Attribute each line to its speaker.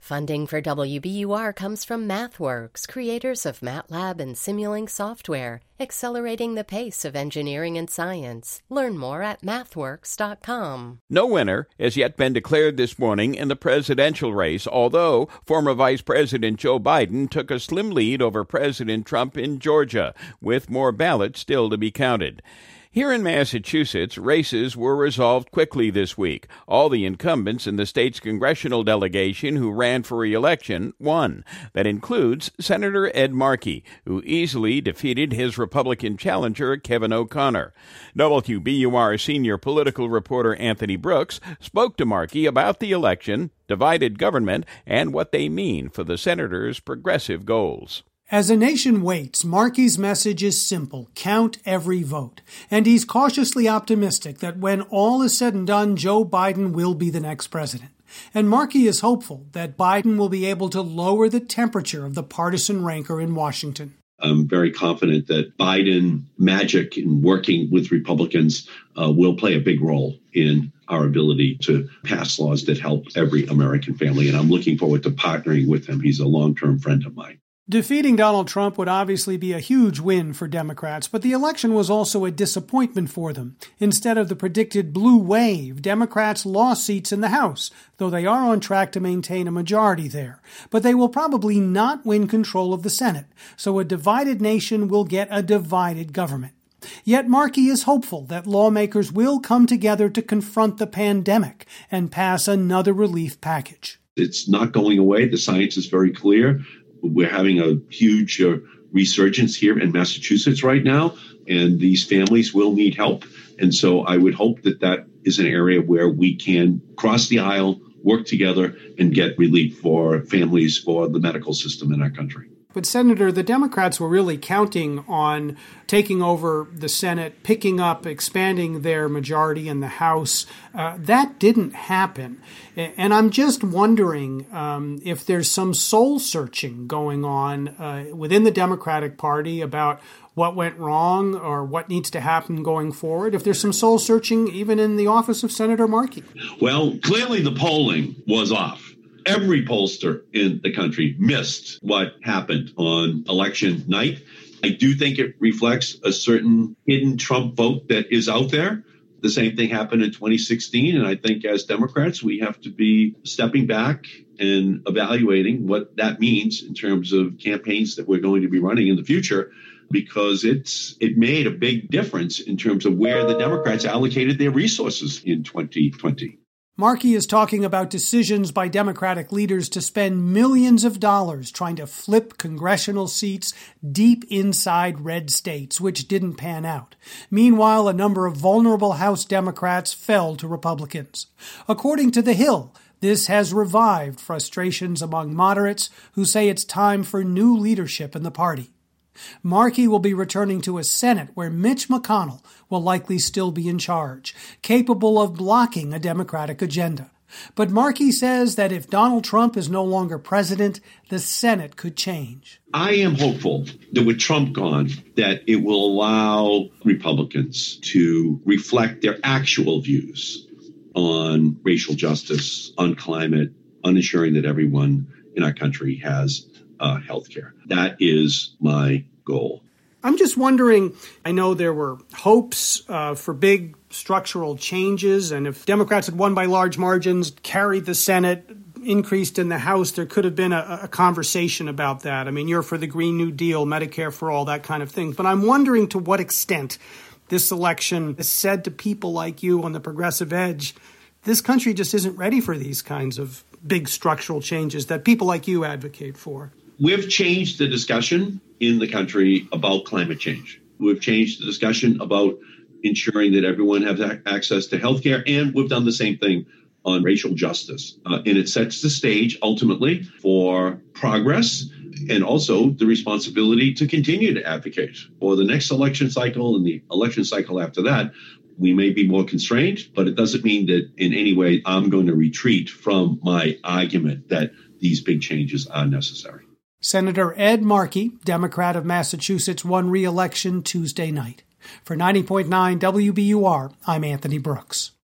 Speaker 1: Funding for WBUR comes from MathWorks, creators of MATLAB and Simulink software, accelerating the pace of engineering and science. Learn more at mathworks.com.
Speaker 2: No winner has yet been declared this morning in the presidential race, although former Vice President Joe Biden took a slim lead over President Trump in Georgia, with more ballots still to be counted. Here in Massachusetts, races were resolved quickly this week. All the incumbents in the state's congressional delegation who ran for re-election won. That includes Senator Ed Markey, who easily defeated his Republican challenger, Kevin O'Connor. WBUR senior political reporter Anthony Brooks spoke to Markey about the election, divided government, and what they mean for the senator's progressive goals.
Speaker 3: As a nation waits, Markey's message is simple: count every vote. And he's cautiously optimistic that when all is said and done, Joe Biden will be the next president. And Markey is hopeful that Biden will be able to lower the temperature of the partisan rancor in Washington.
Speaker 4: I'm very confident that Biden magic in working with Republicans will play a big role in our ability to pass laws that help every American family. And I'm looking forward to partnering with him. He's a long-term friend of mine.
Speaker 3: Defeating Donald Trump would obviously be a huge win for Democrats, but the election was also a disappointment for them. Instead of the predicted blue wave, Democrats lost seats in the House, though they are on track to maintain a majority there. But they will probably not win control of the Senate, so a divided nation will get a divided government. Yet Markey is hopeful that lawmakers will come together to confront the pandemic and pass another relief package.
Speaker 4: It's not going away. The science is very clear. We're having a huge resurgence here in Massachusetts right now, and these families will need help. And so I would hope that that is an area where we can cross the aisle, work together, and get relief for families, for the medical system in our country.
Speaker 3: But, Senator, the Democrats were really counting on taking over the Senate, picking up, expanding their majority in the House. That didn't happen. And I'm just wondering if there's some soul-searching going on within the Democratic Party about what went wrong or what needs to happen going forward, if there's some soul-searching even in the office of Senator Markey.
Speaker 4: Well, clearly the polling was off. Every pollster in the country missed what happened on election night. I do think it reflects a certain hidden Trump vote that is out there. The same thing happened in 2016. And I think as Democrats, we have to be stepping back and evaluating what that means in terms of campaigns that we're going to be running in the future, because it made a big difference in terms of where the Democrats allocated their resources in 2020.
Speaker 3: Markey is talking about decisions by Democratic leaders to spend millions of dollars trying to flip congressional seats deep inside red states, which didn't pan out. Meanwhile, a number of vulnerable House Democrats fell to Republicans. According to The Hill, this has revived frustrations among moderates who say it's time for new leadership in the party. Markey will be returning to a Senate where Mitch McConnell will likely still be in charge, capable of blocking a Democratic agenda. But Markey says that if Donald Trump is no longer president, the Senate could change.
Speaker 4: I am hopeful that with Trump gone, that it will allow Republicans to reflect their actual views on racial justice, on climate, on ensuring that everyone in our country has health care. That is my goal.
Speaker 3: I'm just wondering, I know there were hopes for big structural changes, and if Democrats had won by large margins, carried the Senate, increased in the House, there could have been a conversation about that. I mean, you're for the Green New Deal, Medicare for all, that kind of thing. But I'm wondering to what extent this election has said to people like you on the progressive edge, this country just isn't ready for these kinds of big structural changes that people like you advocate for.
Speaker 4: We've changed the discussion in the country about climate change. We've changed the discussion about ensuring that everyone has access to health care, and we've done the same thing on racial justice. And it sets the stage, ultimately, for progress and also the responsibility to continue to advocate for the next election cycle and the election cycle after that. We may be more constrained, but it doesn't mean that in any way I'm going to retreat from my argument that these big changes are necessary.
Speaker 3: Senator Ed Markey, Democrat of Massachusetts, won re-election Tuesday night. For 90.9 WBUR, I'm Anthony Brooks.